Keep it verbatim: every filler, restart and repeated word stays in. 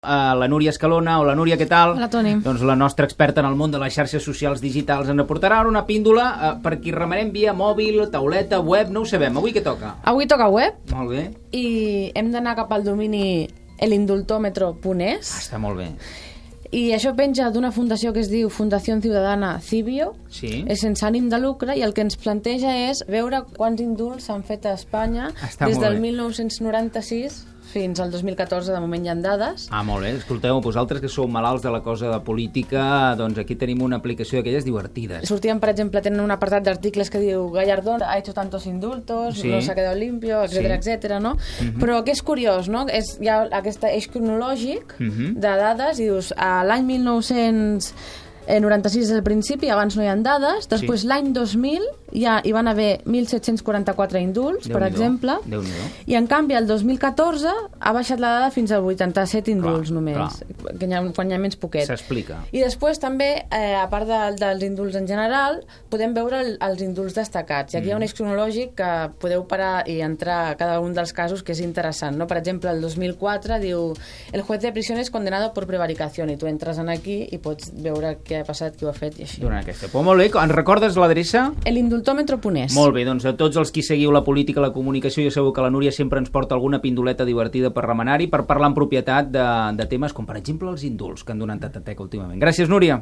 Uh, la Núria Escalona. Hola, Núria, què tal? Hola, Toni. Doncs la nostra experta en el món de les xarxes socials digitals ens aportarà una píndola uh, per qui remenem via mòbil, tauleta, web, no ho sabem. Avui què toca? Avui toca web. Molt bé. I hem d'anar cap al domini elindultómetro punt es. Ah, està molt bé. I això penja d'una fundació que es diu Fundació Ciudadana Cibio. Sí. És sense ànim de lucre i el que ens planteja és veure quants indults s'han fet a Espanya Està des del molt bé. mil nou-cents noranta-sis fins al dos mil catorze, de moment hi ha dades. Ah, molt bé. Escolteu, vosaltres que sou malalts de la cosa de política, doncs aquí tenim una aplicació d'aquelles divertides. Sortien, per exemple, tenen un apartat d'articles que diu Gallardón ha hecho tantos indultos, Sí. no s'ha quedat limpio, etcètera, Sí. etcètera, no? Mhm. Però que és curiós, no? És, hi ha aquest eix cronològic Mhm. de dades i dius, a l'any mil nou-cents noranta-sis és el principi, abans no hi ha dades, després Sí. l'any dos mil hi, ha, hi van haver mil set-cents quaranta-quatre indults, per Déu-n'hi-do, exemple, Déu-n'hi-do. i en canvi el dos mil catorze ha baixat la dada fins a vuitanta-set indults Clar, només, clar. que hi ha, quan hi ha menys poquet. S'explica. I després també, eh, a part de, dels indults en general, podem veure el, els indults destacats. I aquí hi ha un eix cronològic que podeu parar i entrar a cada un dels casos, que és interessant, no? Per exemple, el dos mil quatre diu el juez de prisiones condenado por prevaricación, i tu entres en aquí i pots veure què ha passat, qui ho ha fet i així. Durant aquesta. Però molt bé, ens recordes l'adreça? elindultómetro punt es. Molt bé, doncs a tots els qui seguiu la política, la comunicació, jo segur que la Núria sempre ens porta alguna pindoleta divertida per remenar-hi, per parlar en propietat de, de temes com, per exemple, els indults, que han donat tanta teca últimament. Gràcies, Núria.